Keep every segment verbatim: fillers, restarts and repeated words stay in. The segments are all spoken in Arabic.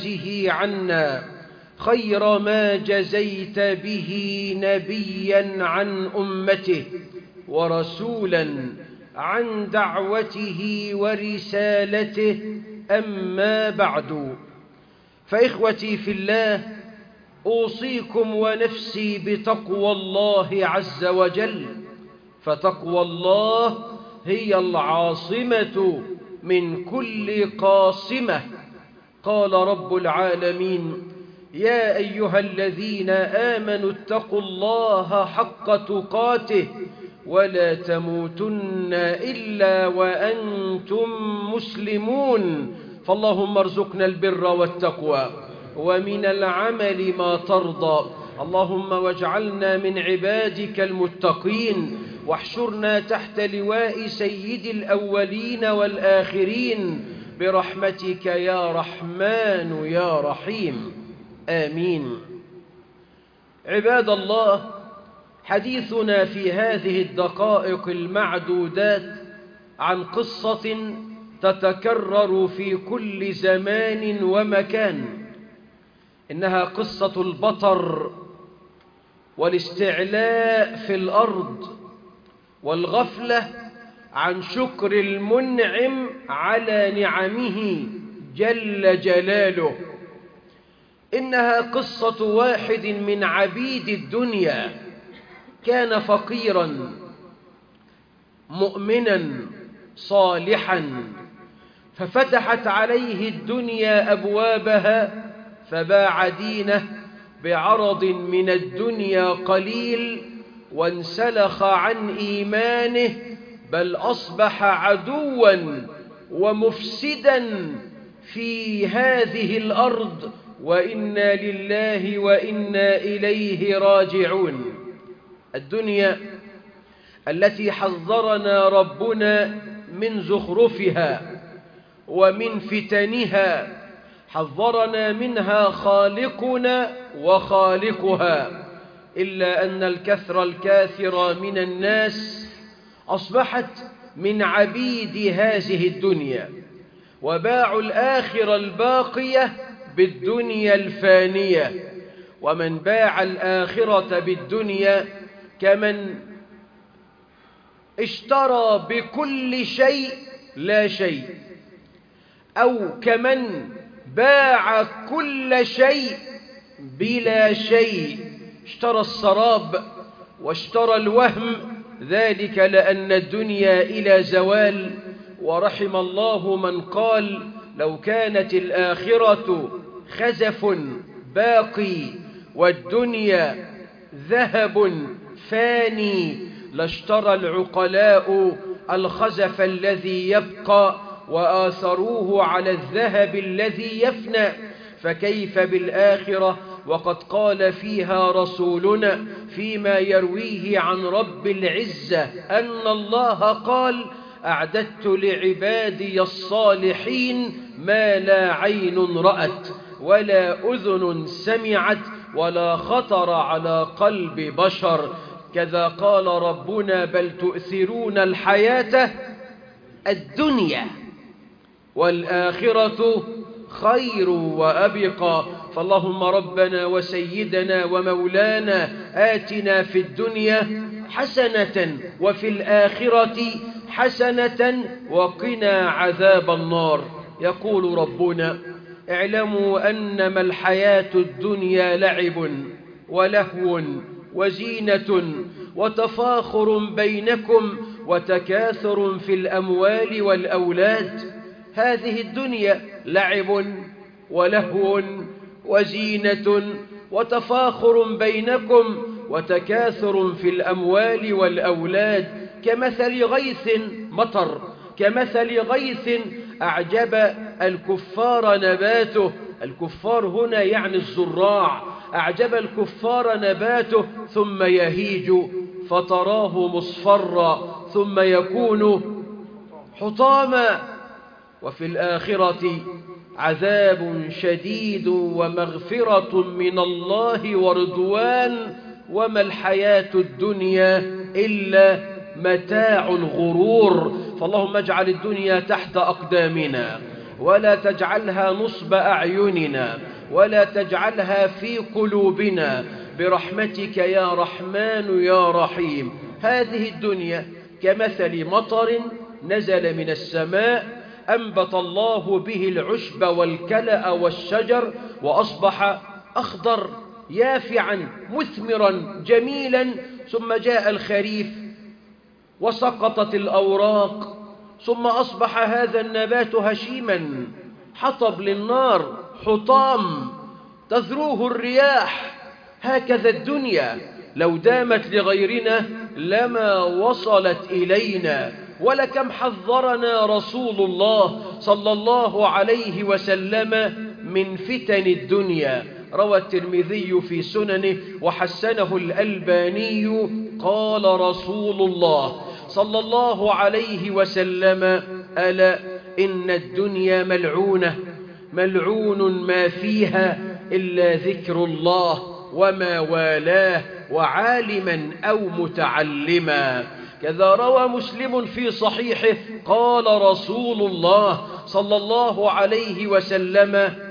وتجزه عنا خير ما جزيت به نبيا عن أمته ورسولا عن دعوته ورسالته. أما بعد، فإخوتي في الله، أوصيكم ونفسي بتقوى الله عز وجل، فتقوى الله هي العاصمة من كل قاصمة. قال رب العالمين: يا أيها الذين آمنوا اتقوا الله حق تقاته ولا تموتن إلا وأنتم مسلمون. فاللهم ارزقنا البر والتقوى ومن العمل ما ترضى. اللهم واجعلنا من عبادك المتقين، واحشرنا تحت لواء سيد الأولين والآخرين برحمتك يا رحمن يا رحيم، آمين. عباد الله، حديثنا في هذه الدقائق المعدودات عن قصة تتكرر في كل زمان ومكان. إنها قصة البطر والاستعلاء في الأرض والغفلة عن شكر المنعم على نعمه جل جلاله. إنها قصة واحد من عبيد الدنيا، كان فقيرا مؤمنا صالحا، ففتحت عليه الدنيا أبوابها فباع دينه بعرض من الدنيا قليل وانسلخ عن إيمانه، بل أصبح عدوا ومفسدا في هذه الأرض، وإنا لله وإنا إليه راجعون. الدنيا التي حذرنا ربنا من زخرفها ومن فتنها، حذرنا منها خالقنا وخالقها، إلا أن الكثر الكاثر من الناس أصبحت من عبيد هذه الدنيا، وباعوا الآخرة الباقية بالدنيا الفانية. ومن باع الآخرة بالدنيا كمن اشترى بكل شيء لا شيء، أو كمن باع كل شيء بلا شيء. اشترى السراب واشترى الوهم، ذلك لأن الدنيا إلى زوال. ورحم الله من قال: لو كانت الآخرة خزف باقي والدنيا ذهب فاني لاشترى العقلاء الخزف الذي يبقى وآثروه على الذهب الذي يفنى. فكيف بالآخرة وقد قال فيها رسولنا فيما يرويه عن رب العزة أن الله قال: أعددت لعبادي الصالحين ما لا عين رأت ولا أذن سمعت ولا خطر على قلب بشر. كذا قال ربنا: بل تؤثرون الحياة الدنيا والآخرة خير وأبقى. فاللهم ربنا وسيدنا ومولانا آتنا في الدنيا حسنة وفي الآخرة حسنة وقنا عذاب النار. يقول ربنا: اعلموا أنما الحياة الدنيا لعب ولهو وزينة وتفاخر بينكم وتكاثر في الأموال والأولاد. هذه الدنيا لعب ولهو وزينة وتفاخر بينكم وتكاثر في الأموال والأولاد، كمثل غيث مطر، كمثل غيث أعجب الكفار نباته. الكفار هنا يعني الزراع. أعجب الكفار نباته ثم يهيج فتراه مصفرا ثم يكون حطاما. وفي الآخرة عذاب شديد ومغفرة من الله ورضوان، وما الحياة الدنيا إلا متاع الغرور. فاللهم اجعل الدنيا تحت أقدامنا ولا تجعلها نصب أعيننا ولا تجعلها في قلوبنا برحمتك يا رحمن يا رحيم. هذه الدنيا كمثل مطر نزل من السماء أنبت الله به العشب والكلأ والشجر وأصبح أخضر يافعا مثمرا جميلا، ثم جاء الخريف وسقطت الأوراق، ثم أصبح هذا النبات هشيما حطب للنار، حطام تذروه الرياح. هكذا الدنيا لو دامت لغيرنا لما وصلت إلينا. ولكم حذرنا رسول الله صلى الله عليه وسلم من فتن الدنيا. روى الترمذي في سننه وحسنه الألباني قال رسول الله صلى الله عليه وسلم: ألا إن الدنيا ملعونة ملعون ما فيها إلا ذكر الله وما والاه وعالما أو متعلما. كذا روى مسلم في صحيحه قال رسول الله صلى الله عليه وسلم: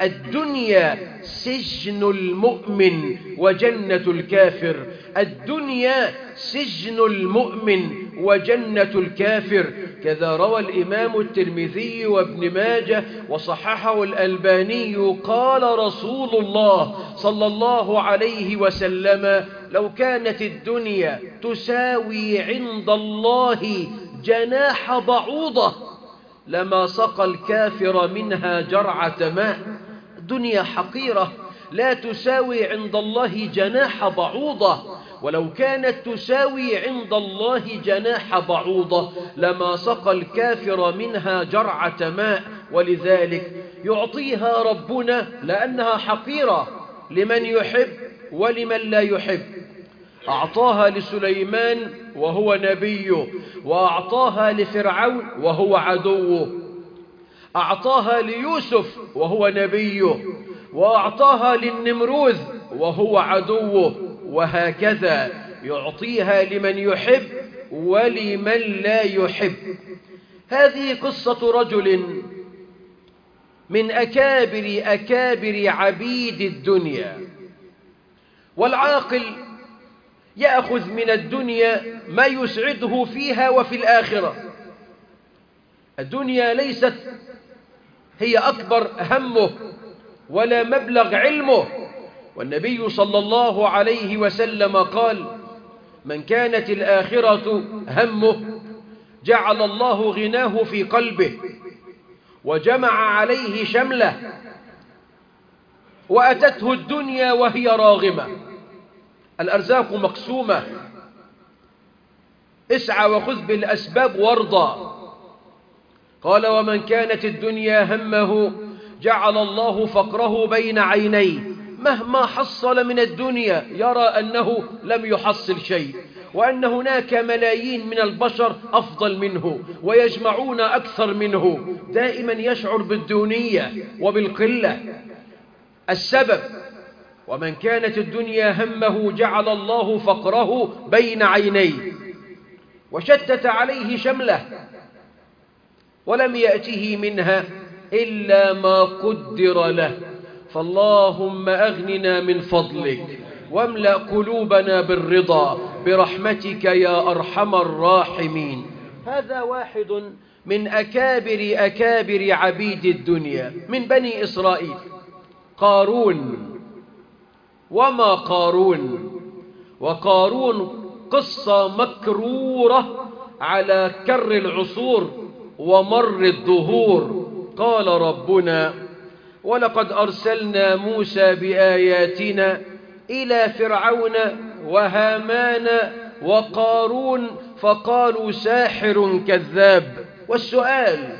الدنيا سجن المؤمن وجنة الكافر. الدنيا سجن المؤمن وجنة الكافر. كذا روى الإمام الترمذي وابن ماجه وصححه الألباني قال رسول الله صلى الله عليه وسلم: لو كانت الدنيا تساوي عند الله جناح بعوضة لما سقى الكافر منها جرعة ماء. الدنيا حقيرة لا تساوي عند الله جناح بعوضة، ولو كانت تساوي عند الله جناح بعوضة لما سقى الكافر منها جرعة ماء. ولذلك يعطيها ربنا لأنها حقيرة لمن يحب ولمن لا يحب. أعطاها لسليمان وهو نبيه، وأعطاها لفرعون وهو عدوه، أعطاها ليوسف وهو نبيه، وأعطاها للنمروذ وهو عدوه، وهكذا يعطيها لمن يحب ولمن لا يحب. هذه قصة رجل من أكابر أكابر عبيد الدنيا. والعاقل يأخذ من الدنيا ما يسعده فيها وفي الآخرة. الدنيا ليست هي أكبر همه ولا مبلغ علمه. والنبي صلى الله عليه وسلم قال: من كانت الآخرة همه جعل الله غناه في قلبه وجمع عليه شمله، وأتته الدنيا وهي راغمة. الأرزاق مقسومة، اسعى وخذ بالأسباب وارضى. قال: ومن كانت الدنيا همه جعل الله فقره بين عينيه، مهما حصل من الدنيا يرى أنه لم يحصل شيء، وأن هناك ملايين من البشر أفضل منه ويجمعون أكثر منه. دائما يشعر بالدونية وبالقلة. السبب: ومن كانت الدنيا همه جعل الله فقره بين عينيه وشتت عليه شمله ولم يأته منها إلا ما قدر له. فاللهم أغننا من فضلك واملأ قلوبنا بالرضا برحمتك يا أرحم الراحمين. هذا واحد من أكابر أكابر عبيد الدنيا من بني إسرائيل، قارون. وما قارون؟ وقارون قصة مكرورة على كر العصور ومر الدهور. قال ربنا: ولقد أرسلنا موسى بآياتنا إلى فرعون وهامان وقارون فقالوا ساحر كذاب. والسؤال: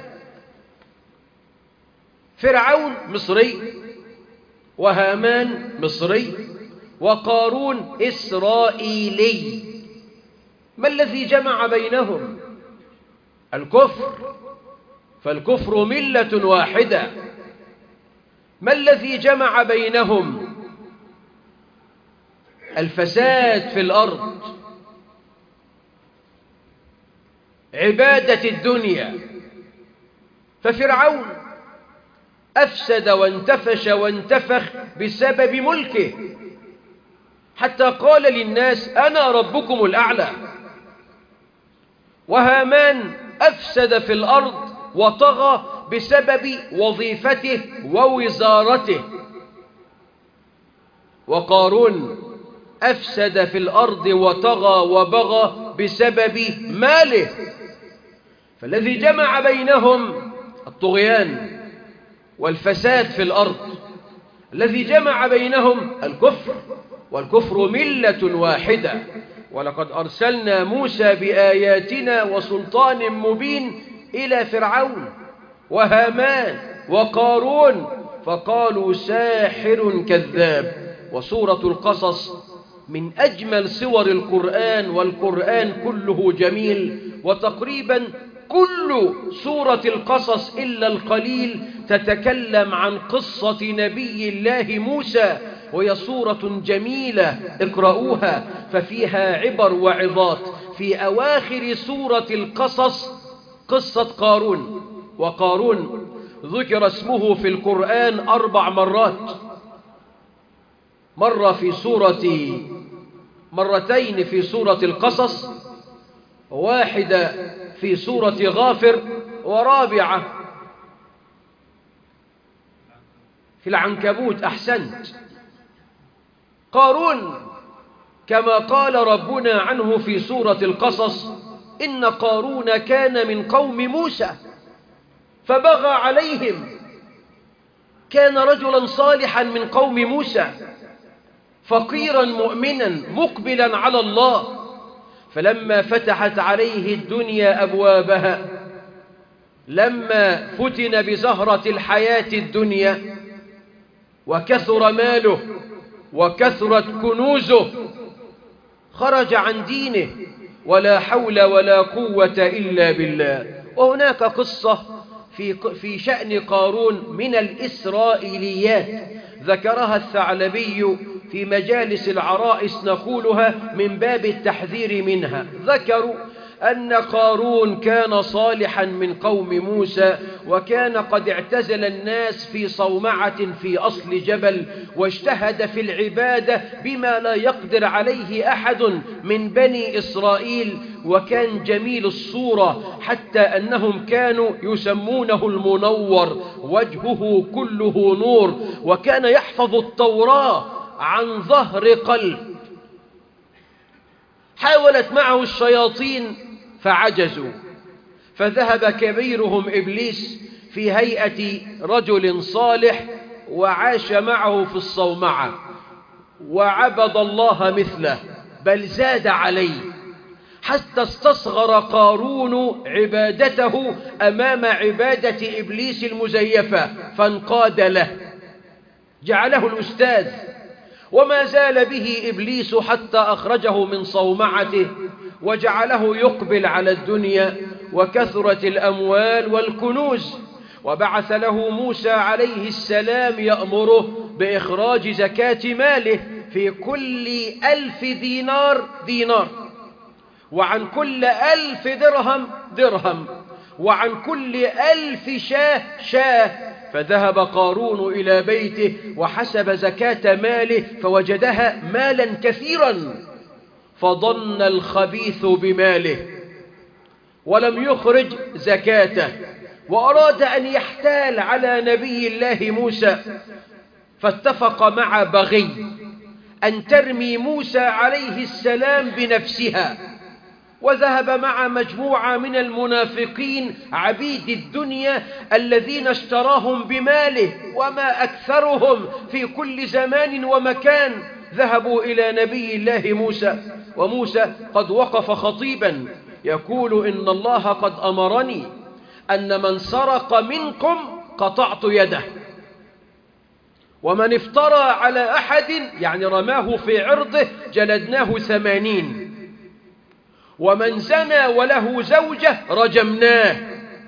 فرعون مصري، وهامان مصري، وقارون إسرائيلي، ما الذي جمع بينهم؟ الكفر، فالكفر ملة واحدة. ما الذي جمع بينهم؟ الفساد في الأرض، عبادة الدنيا. ففرعون أفسد وانتفش وانتفخ بسبب ملكه، حتى قال للناس أنا ربكم الأعلى. وهامان أفسد في الأرض وطغى بسبب وظيفته ووزارته. وقارون أفسد في الأرض وطغى وبغى بسبب ماله. فالذي جمع بينهم الطغيان والفساد في الأرض، الذي جمع بينهم الكفر، والكفر ملة واحدة. ولقد أرسلنا موسى بآياتنا وسلطان مبين إلى فرعون وهامان وقارون فقالوا ساحر كذاب. وسورة القصص من أجمل سور القرآن، والقرآن كله جميل، وتقريبا كل سورة القصص إلا القليل تتكلم عن قصة نبي الله موسى، وهي سورة جميلة اقرأوها ففيها عبر وعظات. في أواخر سورة القصص قصة قارون، وقارون ذكر اسمه في القرآن أربع مرات، مرة في سورة مرتين في سورة القصص، واحدة في سورة غافر، ورابعة في العنكبوت. أحسنت. قارون كما قال ربنا عنه في سورة القصص إن قارون كان من قوم موسى فبغى عليهم. كان رجلا صالحا من قوم موسى، فقيرا مؤمنا مقبلا على الله، فلما فتحت عليه الدنيا أبوابها، لما فتن بزهرة الحياة الدنيا وكثر ماله وكثرت كنوزه، خرج عن دينه، ولا حول ولا قوة إلا بالله. وهناك قصة في في شأن قارون من الإسرائيليات ذكرها الثعلبي في مجالس العرائس، نقولها من باب التحذير منها. ذكروا أن قارون كان صالحا من قوم موسى، وكان قد اعتزل الناس في صومعة في أصل جبل، واجتهد في العبادة بما لا يقدر عليه أحد من بني إسرائيل، وكان جميل الصورة حتى أنهم كانوا يسمونه المنور، وجهه كله نور، وكان يحفظ التوراة عن ظهر قلب. حاولت معه الشياطين فعجزوا، فذهب كبيرهم إبليس في هيئة رجل صالح وعاش معه في الصومعة وعبد الله مثله، بل زاد عليه، حتى استصغر قارون عبادته أمام عبادة إبليس المزيفة، فانقاد له، جعله الأستاذ. وما زال به إبليس حتى أخرجه من صومعته وجعله يقبل على الدنيا وكثرة الأموال والكنوز. وبعث له موسى عليه السلام يأمره بإخراج زكاة ماله في كل ألف دينار دينار، وعن كل ألف درهم درهم، وعن كل ألف شاه شاه. فذهب قارون إلى بيته وحسب زكاة ماله فوجدها مالا كثيرا، فظن الخبيث بماله ولم يخرج زكاته، وأراد أن يحتال على نبي الله موسى، فاتفق مع بغي أن ترمي موسى عليه السلام بنفسها، وذهب مع مجموعة من المنافقين عبيد الدنيا الذين اشتراهم بماله، وما أكثرهم في كل زمان ومكان. ذهبوا إلى نبي الله موسى، وموسى قد وقف خطيبا يقول إن الله قد أمرني أن من سرق منكم قطعت يده، ومن افترى على أحد يعني رماه في عرضه جلدناه ثمانين، ومن زنى وله زوجة رجمناه.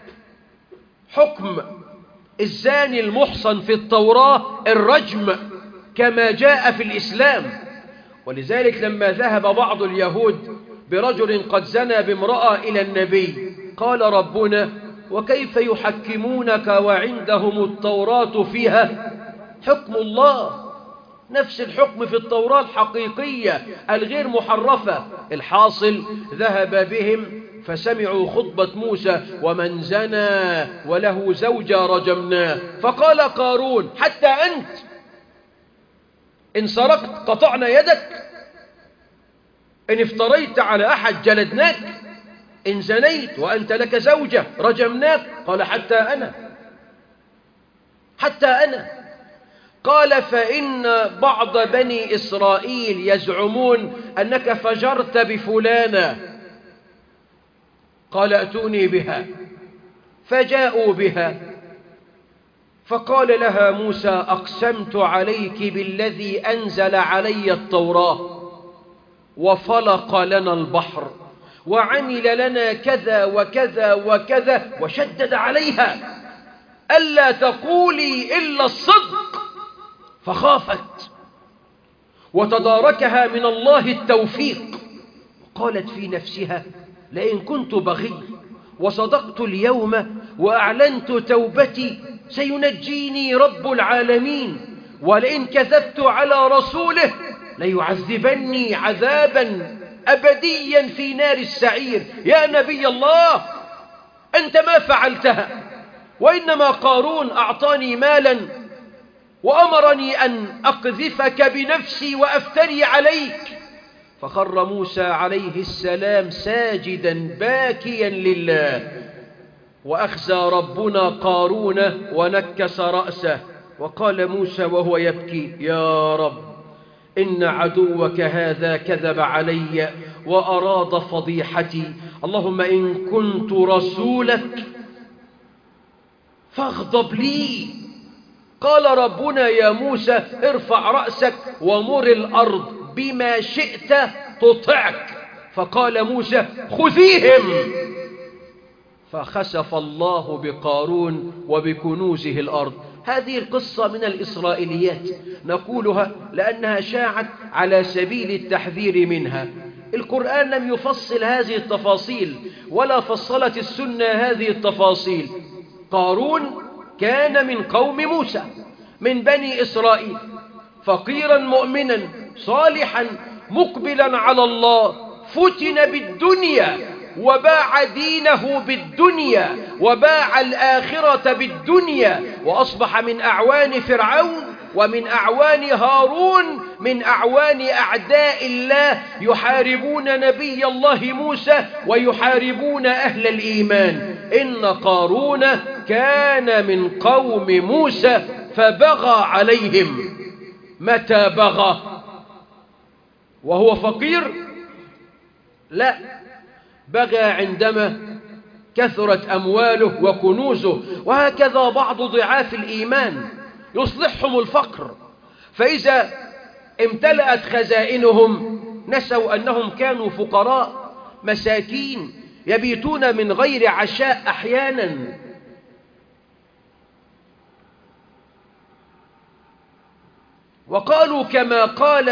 حكم الزاني المحصن في التوراة الرجم كما جاء في الإسلام. ولذلك لما ذهب بعض اليهود برجل قد زنى بامرأة إلى النبي قال ربنا وكيف يحكمونك وعندهم التوراة فيها حكم الله، نفس الحكم في التوراة الحقيقية الغير محرفة. الحاصل ذهب بهم فسمعوا خطبة موسى: ومن زنى وله زوجة رجمناه. فقال قارون: حتى أنت إن سرقت قطعنا يدك، إن افتريت على أحد جلدناك، إن زنيت وأنت لك زوجة رجمناك. قال: حتى أنا، حتى أنا. قال: فإن بعض بني إسرائيل يزعمون أنك فجرت بفلانة. قال: ائتوني بها. فجاءوا بها، فقال لها موسى: أقسمت عليك بالذي أنزل علي التوراة وفلق لنا البحر وعمل لنا كذا وكذا وكذا، وشدد عليها ألا تقولي إلا الصدق. فخافت وتداركها من الله التوفيق، قالت في نفسها: لئن كنت بغي وصدقت اليوم وأعلنت توبتي سينجيني رب العالمين، ولئن كذبت على رسوله ليعذبني عذابا أبديا في نار السعير. يا نبي الله، أنت ما فعلتها، وإنما قارون أعطاني مالا وأمرني أن أقذفك بنفسي وأفتري عليك. فخر موسى عليه السلام ساجدا باكيا لله، وأخزى ربنا قارون ونكس رأسه. وقال موسى وهو يبكي: يا رب، إن عدوك هذا كذب علي وأراد فضيحتي، اللهم إن كنت رسولك فاغضب لي. قال ربنا: يا موسى ارفع رأسك ومر الأرض بما شئت تطعك. فقال موسى: خذيهم. فخسف الله بقارون وبكنوزه الأرض. هذه القصة من الإسرائيليات، نقولها لأنها شاعت على سبيل التحذير منها. القرآن لم يفصل هذه التفاصيل، ولا فصلت السنة هذه التفاصيل. قارون كان من قوم موسى، من بني إسرائيل، فقيرا مؤمنا صالحا مقبلا على الله، فتن بالدنيا وباع دينه بالدنيا وباع الآخرة بالدنيا، وأصبح من أعوان فرعون ومن أعوان هارون، من أعوان أعداء الله، يحاربون نبي الله موسى ويحاربون أهل الإيمان. إن قارون كان من قوم موسى فبغى عليهم. متى بغى؟ وهو فقير؟ لا، بغى عندما كثرت أمواله وكنوزه. وهكذا بعض ضعاف الإيمان يصلحهم الفقر، فإذا امتلأت خزائنهم نسوا أنهم كانوا فقراء مساكين يبيتون من غير عشاء أحيانا. وقالوا كما قال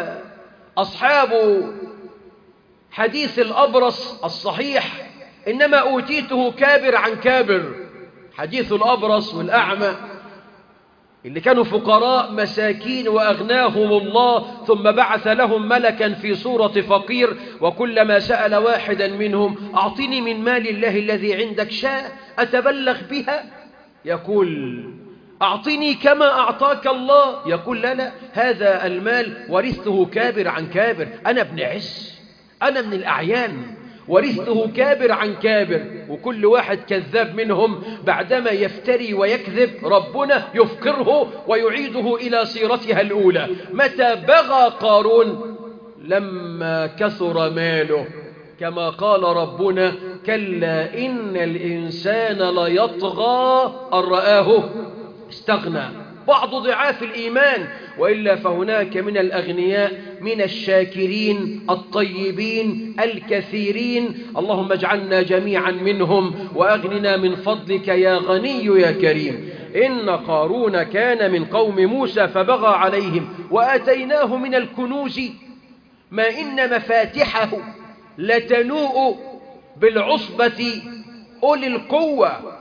أصحاب حديث الأبرص الصحيح: إنما أوتيته كابر عن كابر. حديث الأبرص والأعمى اللي كانوا فقراء مساكين وأغناهم الله، ثم بعث لهم ملكا في صورة فقير، وكلما سأل واحدا منهم: أعطني من مال الله الذي عندك شاء أتبلغ بها، يقول: أعطني كما أعطاك الله. يقول: لا لا، هذا المال ورثته كابر عن كابر، أنا ابن عز، أنا من الأعيان، ورثته كابر عن كابر. وكل واحد كذاب منهم بعدما يفتري ويكذب ربنا يفقره ويعيده إلى سيرتها الأولى. متى بغى قارون؟ لما كثر ماله، كما قال ربنا: كلا إن الإنسان ليطغى أن رآه استغنى. بعض ضعاف الإيمان، وإلا فهناك من الأغنياء من الشاكرين الطيبين الكثيرين. اللهم اجعلنا جميعا منهم، وأغننا من فضلك يا غني يا كريم. إن قارون كان من قوم موسى فبغى عليهم، وآتيناه من الكنوز ما إن مفاتحه لتنوء بالعصبة أولي القوة.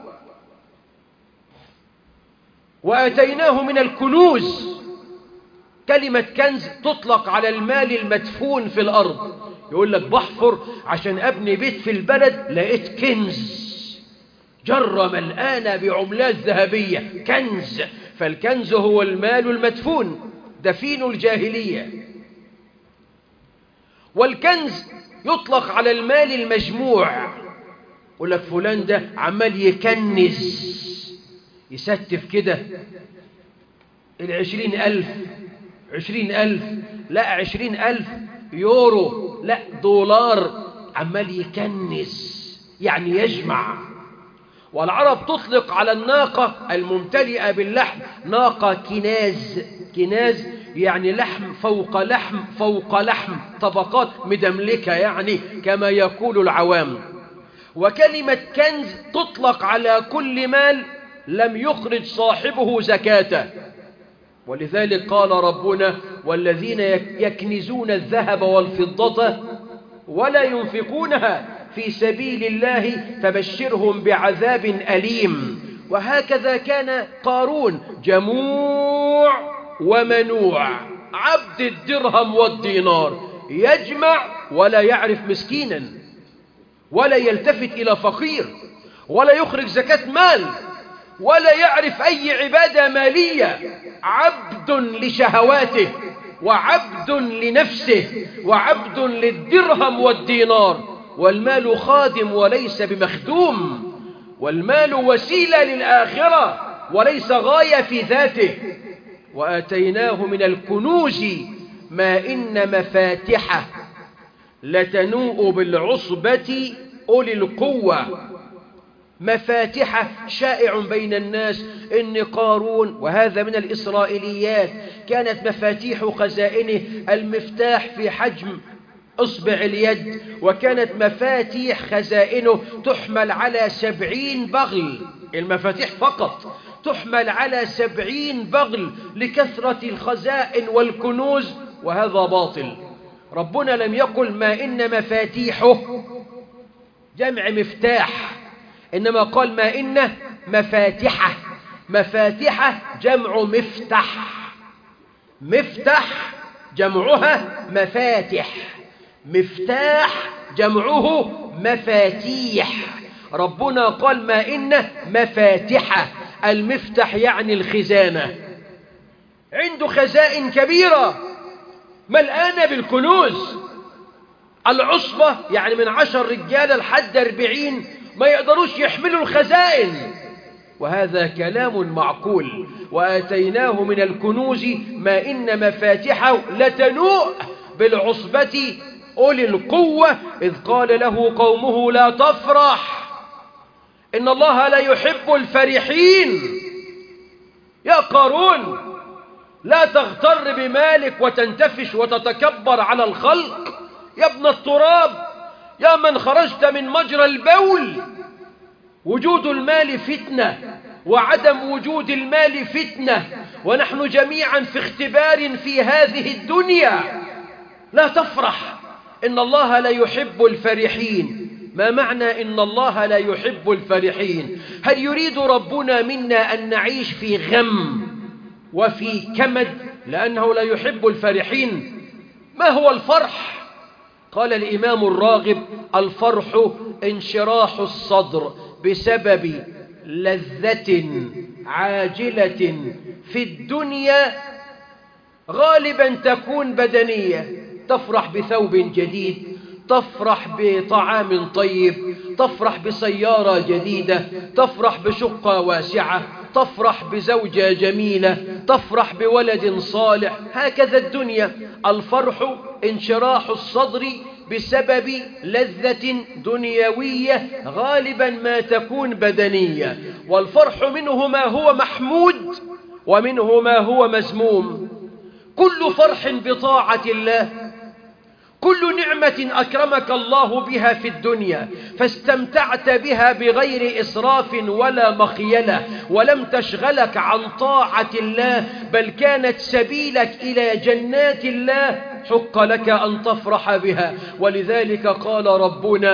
وآتيناه من الكنوز. كلمة كنز تطلق على المال المدفون في الأرض. يقول لك بحفر عشان أبني بيت في البلد، لقيت كنز جرة ملآنة بعملات ذهبية، كنز. فالكنز هو المال المدفون، دفين الجاهلية. والكنز يطلق على المال المجموع. يقول لك فلان ده عمال يكنز، يستف كده العشرين ألف، عشرين ألف، لا عشرين ألف يورو، لا دولار، عمال يكنز يعني يجمع. والعرب تطلق على الناقة الممتلئة باللحم ناقة كناز. كناز يعني لحم فوق لحم فوق لحم، طبقات مدملكة يعني كما يقول العوام. وكلمة كنز تطلق على كل مال لم يخرج صاحبه زكاته. ولذلك قال ربنا: والذين يكنزون الذهب والفضة ولا ينفقونها في سبيل الله فبشرهم بعذاب أليم. وهكذا كان قارون، جموع ومنوع، عبد الدرهم والدينار، يجمع ولا يعرف مسكينا، ولا يلتفت إلى فقير، ولا يخرج زكاة مال، ولا يعرف أي عبادة مالية. عبد لشهواته، وعبد لنفسه، وعبد للدرهم والدينار. والمال خادم وليس بمخدوم، والمال وسيلة للآخرة وليس غاية في ذاته. وآتيناه من الكنوز ما إن مفاتحه لتنوء بالعصبة أولي القوة. مفاتحه شائع بين الناس إن قارون، وهذا من الإسرائيليات، كانت مفاتيح خزائنه المفتاح في حجم إصبع اليد، وكانت مفاتيح خزائنه تحمل على سبعين بغل. المفاتيح فقط تحمل على سبعين بغل لكثرة الخزائن والكنوز، وهذا باطل. ربنا لم يقل ما إن مفاتيحه جمع مفتاح، إنما قال ما إن مفاتحه. مفاتحه جمع مفتح، مفتح جمعها مفاتح، مفتاح جمعه مفاتيح. ربنا قال ما إن مفاتحه. المفتح يعني الخزانة، عنده خزائن كبيرة ملآنة بالكنوز. العصبة يعني من عشر رجالة لحد أربعين ما يقدروش يحملوا الخزائن، وهذا كلام معقول. وآتيناه من الكنوز ما إن مفاتحه لتنوء بالعصبة أولي القوة إذ قال له قومه لا تفرح إن الله لا يحب الفرحين. يا قارون لا تغتر بمالك وتنتفش وتتكبر على الخلق. يا ابن التراب، يا من خرجت من مجرى البول. وجود المال فتنة، وعدم وجود المال فتنة، ونحن جميعا في اختبار في هذه الدنيا. لا تفرح إن الله لا يحب الفرحين. ما معنى إن الله لا يحب الفرحين؟ هل يريد ربنا منا أن نعيش في غم وفي كمد لأنه لا يحب الفرحين؟ ما هو الفرح؟ قال الإمام الراغب: الفرح انشراح الصدر بسبب لذة عاجلة في الدنيا غالبا تكون بدنية. تفرح بثوب جديد، تفرح بطعام طيب، تفرح بسيارة جديدة، تفرح بشقة واسعة، تفرح بزوجة جميلة، تفرح بولد صالح. هكذا الدنيا. الفرح انشراح الصدر بسبب لذة دنيوية غالبا ما تكون بدنية. والفرح منه ما هو محمود ومنه ما هو مذموم. كل فرح بطاعة الله، كل نعمة أكرمك الله بها في الدنيا فاستمتعت بها بغير إسراف ولا مخيلة، ولم تشغلك عن طاعة الله، بل كانت سبيلك إلى جنات الله، حق لك أن تفرح بها. ولذلك قال ربنا: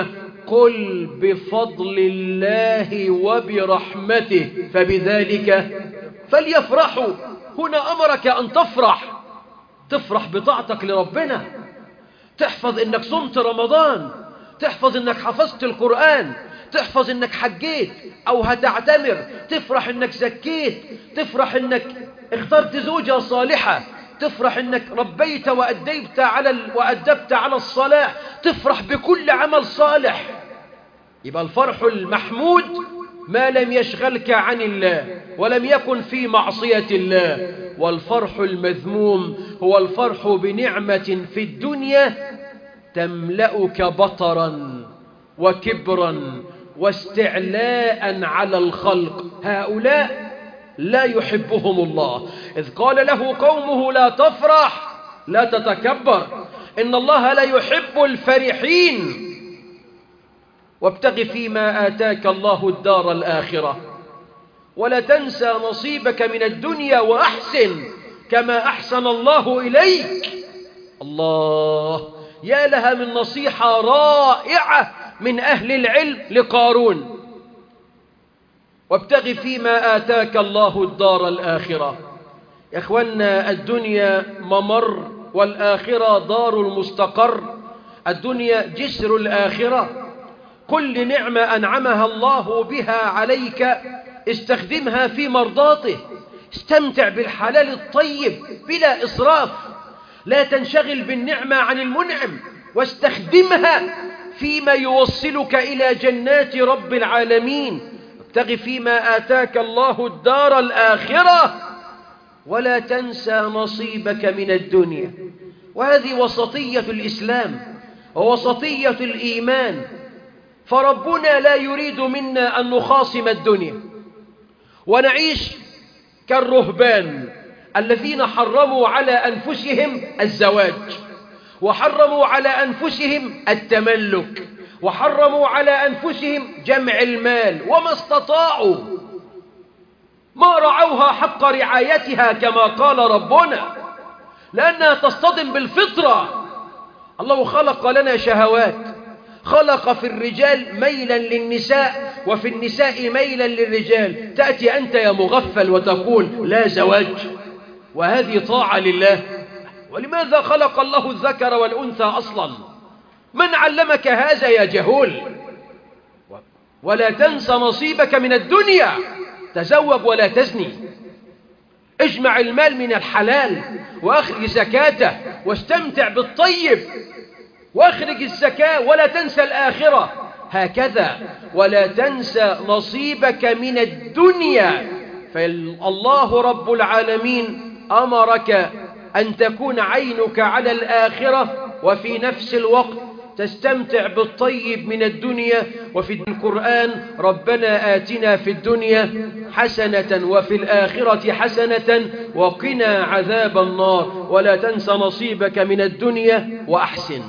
قل بفضل الله وبرحمته فبذلك فليفرحوا. هنا أمرك أن تفرح، تفرح بطاعتك لربنا، تحفظ إنك صمت رمضان، تحفظ إنك حفظت القرآن، تحفظ إنك حجيت أو هتعتمر، تفرح إنك زكيت، تفرح إنك اخترت زوجة صالحة، تفرح إنك ربيت وأدبت على ال... وأدبت على الصلاة، تفرح بكل عمل صالح. يبقى الفرح المحمود ما لم يشغلك عن الله ولم يكن في معصية الله. والفرح المذموم هو الفرح بنعمة في الدنيا تملأك بطرا وكبرا واستعلاء على الخلق. هؤلاء لا يحبهم الله، إذ قال له قومه لا تفرح لا تتكبر إن الله لا يحب الفرحين. وابتغ فيما آتاك الله الدار الآخرة ولا تنسى نصيبك من الدنيا وأحسن كما أحسن الله إليك. الله، يا لها من نصيحة رائعة من أهل العلم لقارون. وابتغ فيما آتاك الله الدار الآخرة. يا إخوانا، الدنيا ممر والآخرة دار المستقر. الدنيا جسر الآخرة. كل نعمة أنعمها الله بها عليك استخدمها في مرضاته، استمتع بالحلال الطيب بلا إسراف، لا تنشغل بالنعمة عن المنعم، واستخدمها فيما يوصلك إلى جنات رب العالمين. ابتغ فيما آتاك الله الدار الآخرة ولا تنسى نصيبك من الدنيا. وهذه وسطية الإسلام ووسطية الإيمان. فربنا لا يريد منا أن نخاصم الدنيا ونعيش كالرهبان الذين حرموا على أنفسهم الزواج، وحرموا على أنفسهم التملك، وحرموا على أنفسهم جمع المال، وما استطاعوا، ما رعوها حق رعايتها كما قال ربنا، لأنها تصطدم بالفطرة. الله خلق لنا شهوات، خلق في الرجال ميلا للنساء وفي النساء ميلا للرجال. تأتي أنت يا مغفل وتقول لا زواج، وهذه طاعة لله؟ ولماذا خلق الله الذكر والأنثى أصلا؟ من علمك هذا يا جهول؟ ولا تنس نصيبك من الدنيا، تزوج ولا تزني، اجمع المال من الحلال وأخرج زكاته واستمتع بالطيب وأخرج الزكاة ولا تنسى الآخرة. هكذا ولا تنسى نصيبك من الدنيا. فالله رب العالمين أمرك أن تكون عينك على الآخرة وفي نفس الوقت تستمتع بالطيب من الدنيا. وفي القرآن ربنا آتنا في الدنيا حسنة وفي الآخرة حسنة وقنا عذاب النار. ولا تنس نصيبك من الدنيا وأحسن،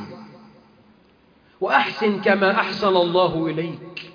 وأحسن كما أحسن الله إليك.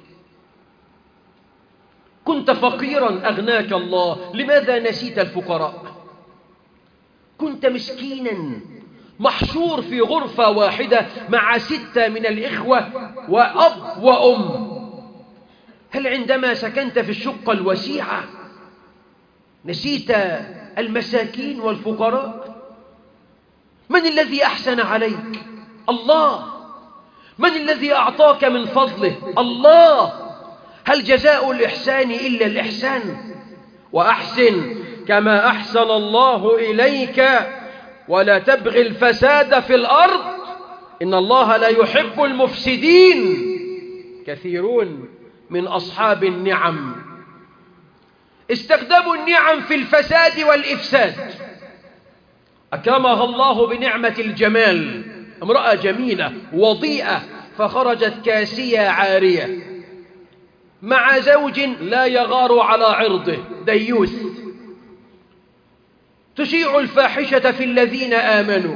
كنت فقيرا أغناك الله، لماذا نسيت الفقراء؟ كنت مسكينا محشور في غرفة واحدة مع ستة من الإخوة وأب وأم، هل عندما سكنت في الشقة الوسيعة نسيت المساكين والفقراء؟ من الذي أحسن عليك؟ الله. من الذي أعطاك من فضله؟ الله. هل جزاء الإحسان إلا الإحسان؟ وأحسن كما أحسن الله إليك ولا تبغي الفساد في الأرض إن الله لا يحب المفسدين. كثيرون من أصحاب النعم استخدموا النعم في الفساد والإفساد. أكرمها الله بنعمة الجمال، امرأة جميلة وضيئة فخرجت كاسية عارية مع زوج لا يغار على عرضه ديوث، تشيع الفاحشة في الذين آمنوا.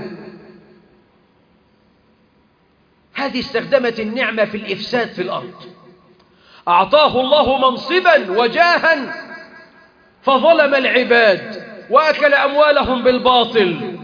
هذه استخدمت النعمة في الإفساد في الأرض. أعطاه الله منصبا وجاها فظلم العباد وأكل أموالهم بالباطل.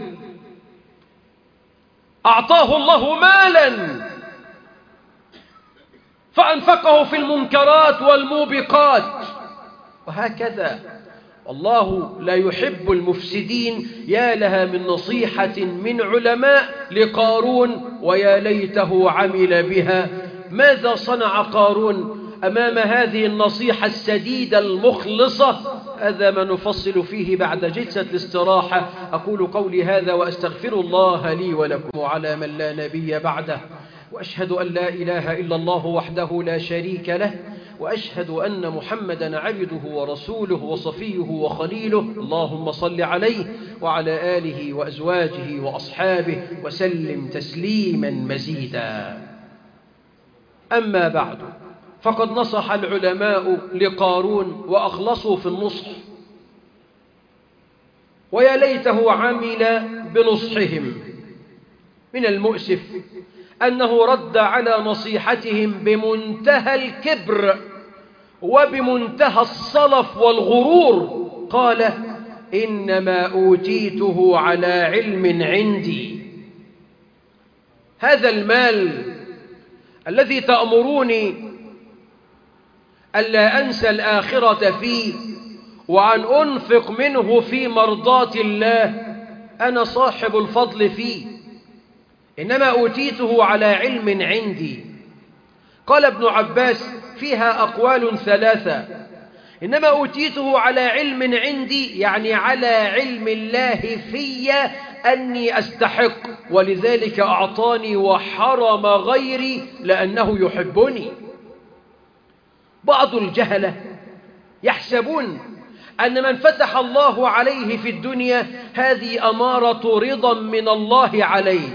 أعطاه الله مالا فأنفقه في المنكرات والموبقات، وهكذا. الله لا يحب المفسدين. يا لها من نصيحة من علماء لقارون ويا ليته عمل بها. ماذا صنع قارون أمام هذه النصيحة السديدة المخلصة؟ هذا ما نفصل فيه بعد جلسة الاستراحة. أقول قولي هذا وأستغفر الله لي ولكم وعلى من لا نبي بعده، وأشهد أن لا إله إلا الله وحده لا شريك له، وأشهد أن محمدا عبده ورسوله وصفيه وخليله. اللهم صل عليه وعلى آله وأزواجه وأصحابه وسلم تسليما مزيدا. أما بعد، فقد نصح العلماء لقارون وأخلصوا في النصح، ويا ليته عمل بنصحهم. من المؤسف أنه رد على نصيحتهم بمنتهى الكبر وبمنتهى الصلف والغرور. قال: إنما أوتيته على علم عندي. هذا المال الذي تأمروني ألا أنسى الآخرة فيه وأن أنفق منه في مرضاة الله، أنا صاحب الفضل فيه، إنما أوتيته على علم عندي. قال ابن عباس فيها أقوال ثلاثة: إنما أوتيته على علم عندي يعني على علم الله في أني أستحق، ولذلك أعطاني وحرم غيري لأنه يحبني. بعض الجهلة يحسبون أن من فتح الله عليه في الدنيا هذه أمارة رضا من الله عليه.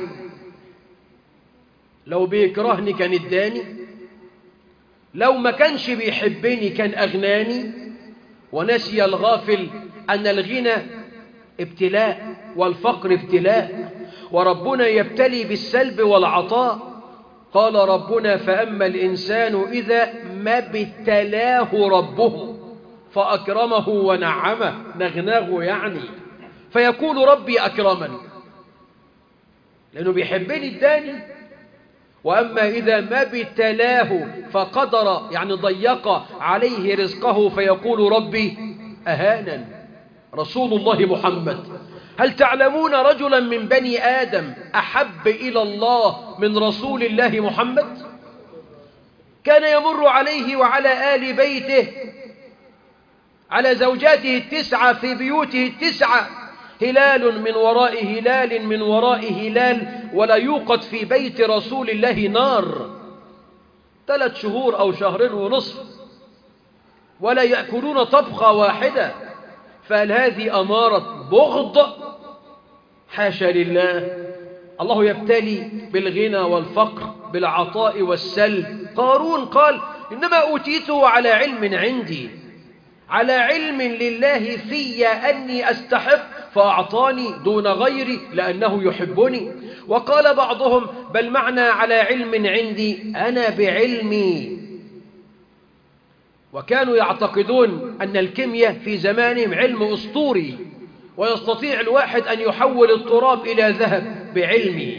لو بيكرهني كان اداني، لو ما كانش بيحبني كان أغناني. ونسي الغافل أن الغنى ابتلاء والفقر ابتلاء، وربنا يبتلي بالسلب والعطاء. قال ربنا: فأما الإنسان إذا ما ابتلاه ربه فأكرمه ونعمه، نغنغه يعني، فيقول ربي أكرمن، لأنه بيحبني اداني. وأما إذا ما ابتلاه فقدر يعني ضيق عليه رزقه فيقول ربي أهانن. رسول الله محمد: هل تعلمون رجلا من بني آدم أحب إلى الله من رسول الله محمد؟ كان يمر عليه وعلى آل بيته، على زوجاته التسعة في بيوته التسعة، هلال من وراء هلال من وراء هلال، ولا يوقد في بيت رسول الله نار ثلاث شهور أو شهرين ونصف، ولا يأكلون طبخة واحدة. فهل هذه أمارة بغض؟ حاشا لله. الله يبتلي بالغنى والفقر، بالعطاء والسلب. قارون قال: إنما أوتيته على علم عندي، على علم لله في أني أستحق فأعطاني دون غيري لأنه يحبني. وقال بعضهم: بل معنى على علم عندي أنا بعلمي. وكانوا يعتقدون أن الكيمياء في زمانهم علم أسطوري، ويستطيع الواحد أن يحول التراب إلى ذهب بعلمه.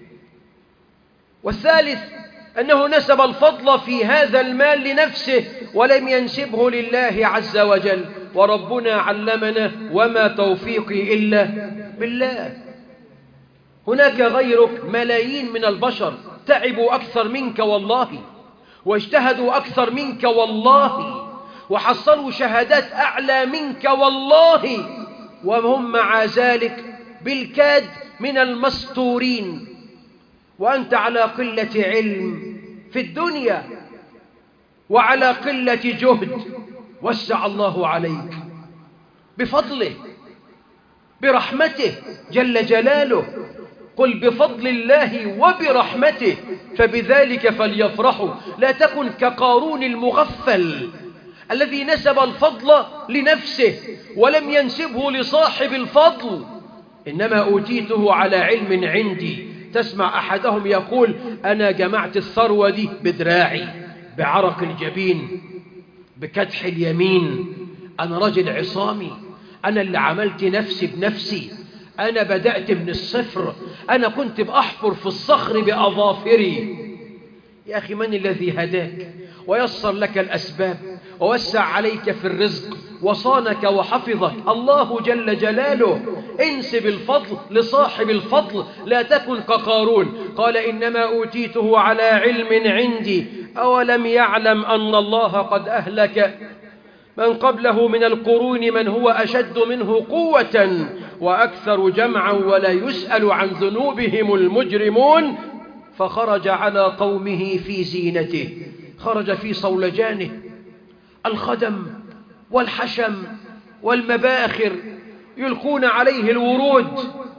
والثالث أنه نسب الفضل في هذا المال لنفسه ولم ينسبه لله عز وجل. وربنا علمنا: وما توفيقي إلا بالله. هناك غيرك ملايين من البشر تعبوا أكثر منك والله، واجتهدوا أكثر منك والله، وحصلوا شهادات أعلى منك والله، وهم مع ذلك بالكاد من المستورين، وأنت على قلة علم في الدنيا وعلى قلة جهد. وسع الله عليك بفضله برحمته جل جلاله. قل بفضل الله وبرحمته فبذلك فليفرحوا. لا تكن كقارون المغفل الذي نسب الفضل لنفسه ولم ينسبه لصاحب الفضل. إنما أوتيته على علم عندي. تسمع أحدهم يقول: أنا جمعت الثروة دي بدراعي، بعرق الجبين، بكدح اليمين، أنا رجل عصامي، أنا اللي عملت نفسي بنفسي، أنا بدأت من الصفر، أنا كنت بأحفر في الصخر بأظافري. يا أخي من الذي هداك ويسر لك الأسباب ووسع عليك في الرزق وصانك وحفظك؟ الله جل جلاله. انسب الفضل لصاحب الفضل، لا تكن كقارون. قال إنما أوتيته على علم عندي أولم يعلم أن الله قد أهلك من قبله من القرون من هو أشد منه قوة وأكثر جمعا ولا يسأل عن ذنوبهم المجرمون. فخرج على قومه في زينته، خرج في صولجانه، الخدم والحشم والمباخر يلقون عليه الورود،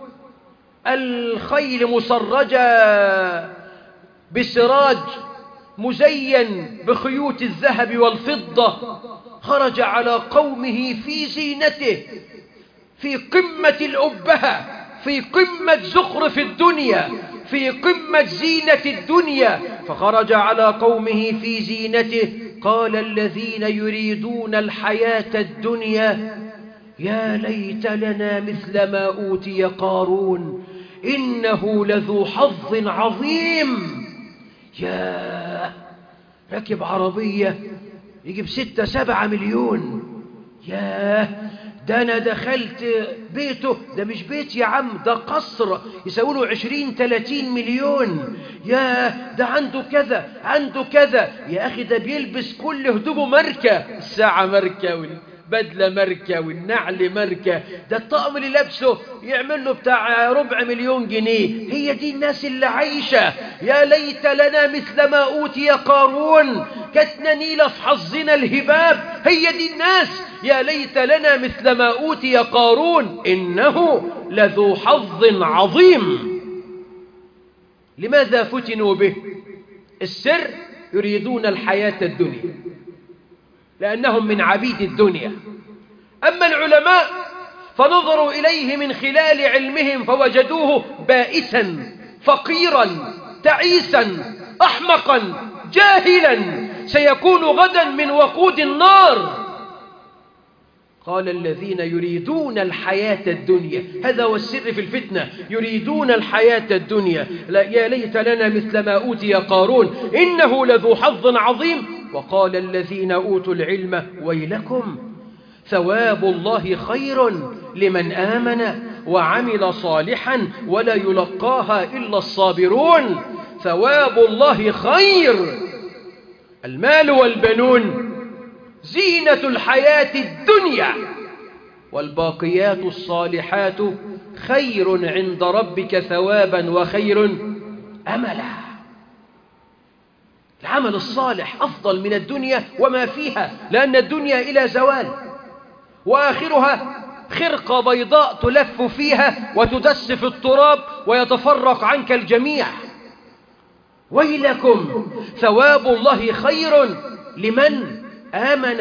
الخيل مسرجة بسراج مزين بخيوط الذهب والفضة. خرج على قومه في زينته، في قمة الأبهة، في قمة زخرف الدنيا، في قمة زينة الدنيا. فخرج على قومه في زينته. قال الذين يريدون الحياة الدنيا يا ليت لنا مثل ما أوتي قارون إنه لذو حظ عظيم. يا ركب عربية يجيب ستة سبعة مليون. ياه ده أنا دخلت بيته، ده مش بيت يا عم، ده قصر يساوي له عشرين تلاتين مليون. ياه ده عنده كذا عنده كذا. يا أخي ده بيلبس كل هدومه ماركة، الساعة ماركة والبدلة ماركة والنعل ماركة، ده الطقم اللي لابسه يعمل له بتاع ربع مليون جنيه. هي دي الناس اللي عايشة. يا ليت لنا مثل ما أوتي قارون كتنا نيلة في حظنا الهباب. هي دي الناس. يا ليت لنا مثل ما أوتي قارون إنه لذو حظ عظيم. لماذا فتنوا به؟ السر يريدون الحياة الدنيا لأنهم من عبيد الدنيا. أما العلماء فنظروا إليه من خلال علمهم فوجدوه بائسا فقيرا تعيسا أحمقا جاهلا سيكون غدا من وقود النار. قال الذين يريدون الحياة الدنيا، هذا هو السر في الفتنة، يريدون الحياة الدنيا. لا يا ليت لنا مثل ما أوتي قارون إنه لذو حظ عظيم. وقال الذين أوتوا العلم ويلكم ثواب الله خير لمن آمن وعمل صالحا ولا يلقاها إلا الصابرون. ثواب الله خير. المال والبنون زينة الحياة الدنيا والباقيات الصالحات خير عند ربك ثوابا وخير أملا. العمل الصالح أفضل من الدنيا وما فيها، لأن الدنيا إلى زوال وآخرها خرقة بيضاء تلف فيها وتدس في التراب ويتفرق عنك الجميع. ويلكم ثواب الله خير لمن آمن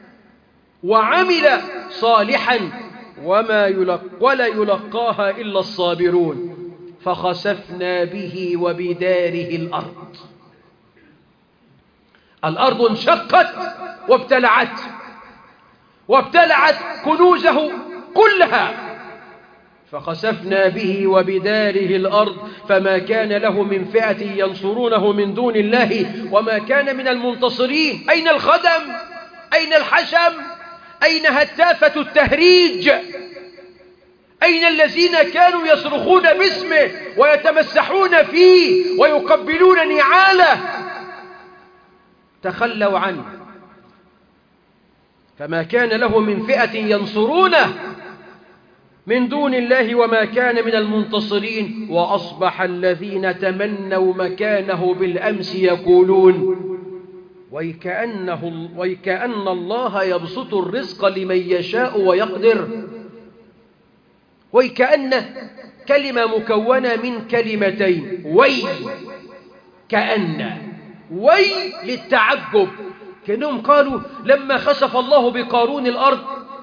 وعمل صالحا وما يلق ولا يلقاها إلا الصابرون. فخسفنا به وبداره الأرض. الأرض انشقت وابتلعت وابتلعت كنوزه كلها. فخسفنا به وبداره الأرض فما كان له من فئة ينصرونه من دون الله وما كان من المنتصرين. أين الخدم؟ أين الحشم؟ أين هتافة التهريج؟ أين الذين كانوا يصرخون باسمه ويتمسحون فيه ويقبلون نعاله؟ تخلوا عنه. فما كان له من فئة ينصرونه من دون الله وما كان من المنتصرين. وأصبح الذين تمنوا مكانه بالأمس يقولون ويكأنه ويكأن الله يبسط الرزق لمن يشاء ويقدر. ويكأن كلمة مكونة من كلمتين، وي كأن، وي للتعجب. كأنهم قالوا لما خسف الله بقارون الأرض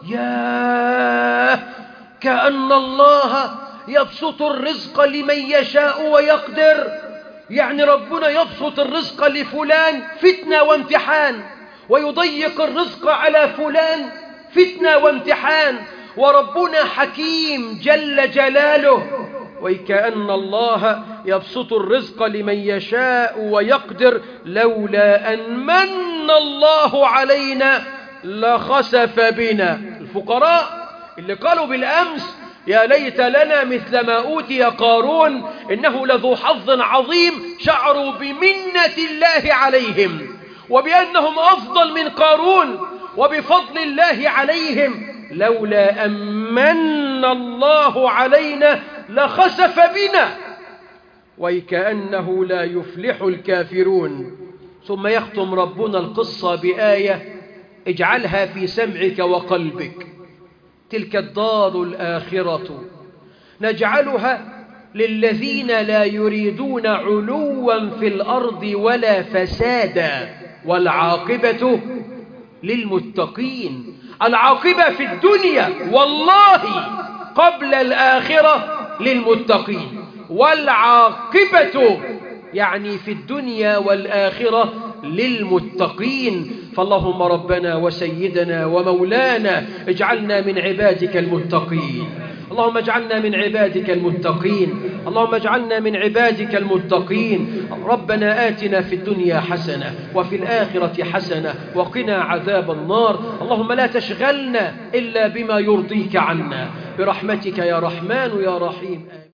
يا كأن الله يبسط الرزق لمن يشاء ويقدر. يعني ربنا يبسط الرزق لفلان فتنة وامتحان ويضيق الرزق على فلان فتنة وامتحان. وربنا حكيم جل جلاله وكأن الله يبسط الرزق لمن يشاء ويقدر لولا أن من الله علينا لخسف بنا. الفقراء اللي قالوا بالأمس يا ليت لنا مثل ما أوتي قارون إنه لذو حظ عظيم، شعروا بمنة الله عليهم وبأنهم أفضل من قارون وبفضل الله عليهم. لولا أن من الله علينا لخسف بنا وكأنه لا يفلح الكافرون. ثم يختم ربنا القصة بآية اجعلها في سمعك وقلبك: تلك الدار الآخرة نجعلها للذين لا يريدون علوا في الأرض ولا فسادا والعاقبة للمتقين. العاقبة في الدنيا والله قبل الآخرة للمتقين، والعاقبة يعني في الدنيا والآخرة للمتقين. فاللهم ربنا وسيدنا ومولانا اجعلنا من عبادك المتقين، اللهم اجعلنا من عبادك المتقين، اللهم اجعلنا من عبادك المتقين. ربنا آتنا في الدنيا حسنة وفي الآخرة حسنة وقنا عذاب النار. اللهم لا تشغلنا إلا بما يرضيك عنا برحمتك يا رحمن يا رحيم.